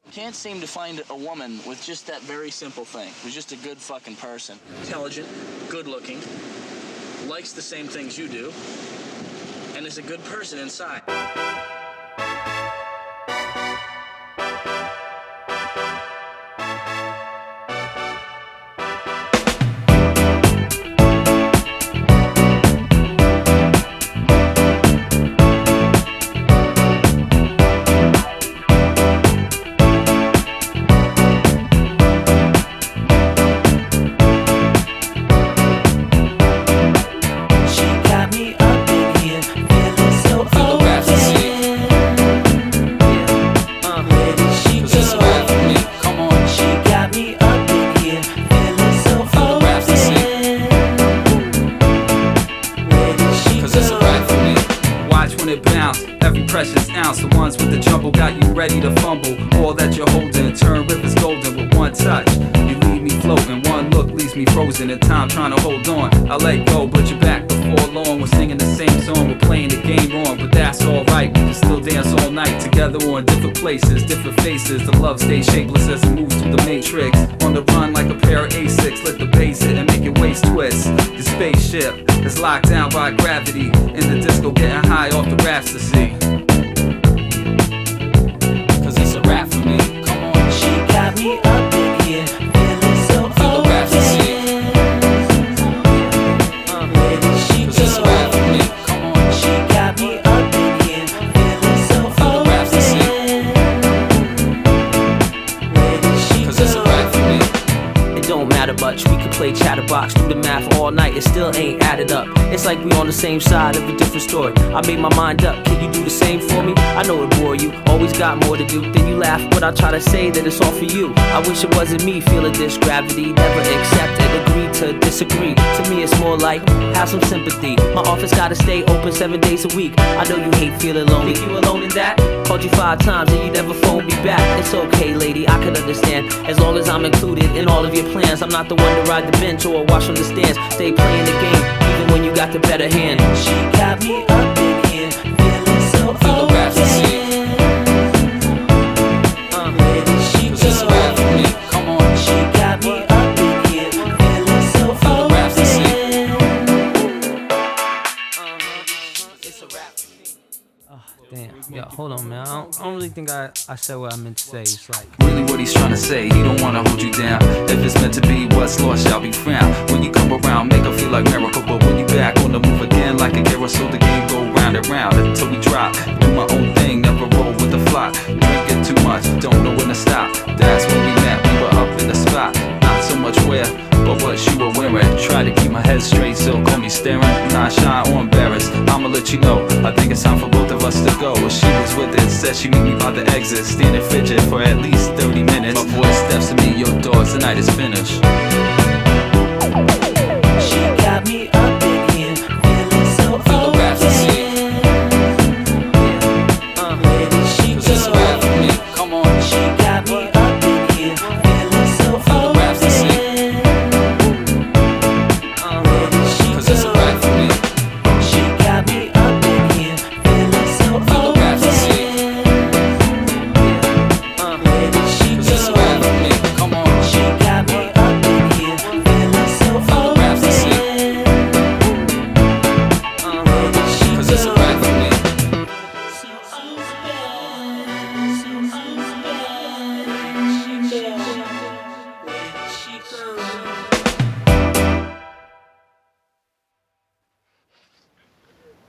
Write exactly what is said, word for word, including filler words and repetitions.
Can't seem to find a woman with just that very simple thing. Who's just a good fucking person. Intelligent, good looking, likes the same things you do, and is a good person inside. Precious ounce, the ones with the jumble got you ready to fumble. All that you're holding, turn rivers golden with one touch. You leave me floating, one look leaves me frozen. In time trying to hold on, I let go, but you're back before long. We're singing the same song, we're playing the game wrong, but that's alright. We can still dance all night together on different places, different faces. The love stays shapeless as it moves through the matrix. On the run like a pair of A six, let the bass hit and make your waist twist. The spaceship is locked down by gravity. In the disco getting high off the raps to see. Rap for me, come on. She got me up in here, feeling so open. Rap for me. Uh, where did she go? It's a rap for me, come on. She got me up in here, feeling so open. Rap for me. Where did she go? It's a rap for me. It don't matter much, we can play chatterbox, do the math all night, it still ain't added up. It's like we on the same side of a different story. I made my mind up, can you do the same for me? I know it bore you, always got more to do. Then you laugh, but I try to say that it's all for you. I wish it wasn't me feeling this gravity. Never accept and agree to disagree. To me it's more like, have some sympathy. My office gotta stay open seven days a week. I know you hate feeling lonely, think you alone in that? Called you five times and you never phoned me back. It's okay lady, I can understand, as long as I'm included in all of your plans. I'm not the one to ride the bench or watch from the stands. Stay playing the game, even when you got the better hand. She got me up in here, feeling so open. Uh, Where did she go? It's a rap for me, come on. She got me up in here, feeling so open. It's a rap for me. Oh, damn. Yo, hold on, man. I don't, I don't really think I, I said what I meant to say. It's like, really what he's trying to say, he don't wanna hold you down. If it's meant to be, what's lost shall be found. When you come around, make her feel like miracle. But when you back on the move again, like a hero, so the game go round and round until we drop. Do my own thing, never roll with the flock. Drinking too much, don't know when to stop. That's when we met, we were up in the spot. Not so much where, but what you were wearing. Try to keep my head straight, so call me staring. Not shy or embarrassed, I'ma let you know. I think it's time for both of us to go. She was with it, said she meet me by the exit. Standing fidget for at least thirty minutes. My boy steps to me, your doors, the night is finished. She